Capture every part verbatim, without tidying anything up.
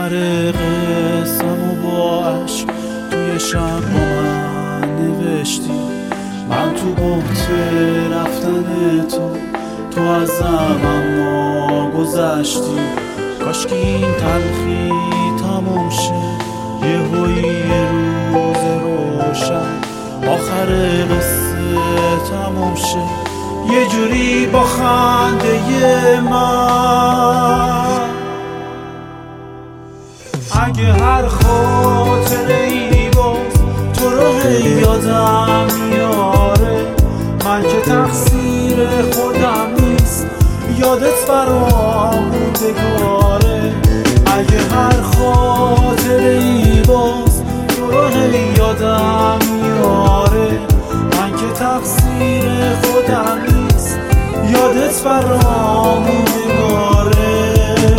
آخر قصه‌مو با عشق توی شب با من نوشتی. من تو بحت رفتن تو تو ازم اما گذشتی. کاشکی این تلخی تموم شه یهویی یه روز روشن، آخر قصه تموم شه یه جوری با خنده من. اگه هر خاطره ای باز تو رو هی یادم میاره، من که تقصیر خودم نیست یادت برام موندگاره. اگه هر خاطره ای باز تو رو هی یادم میاره، من که تقصیر خودم نیست یادت برام موندگاره.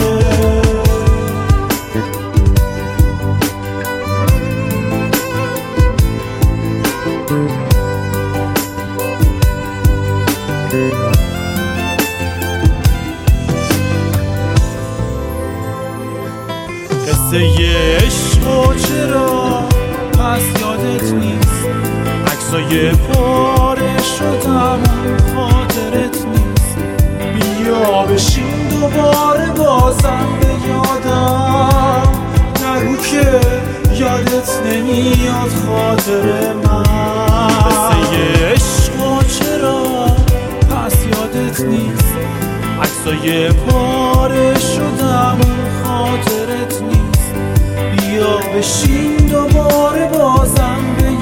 قصه یه عشق و چرا پس یادت نیست، عکسای پاره شدم خاطرت نیست. بیا بشین دوباره بازم به یادم نگو که یادت نمیاد خاطر من. قصه یه عشق و چرا پس یادت نیست، عکسای پاره شدم خاطرت نیست. بیا بشین دوباره بازم به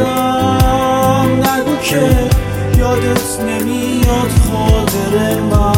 یادم نگو که یادت نمیاد خاطر من.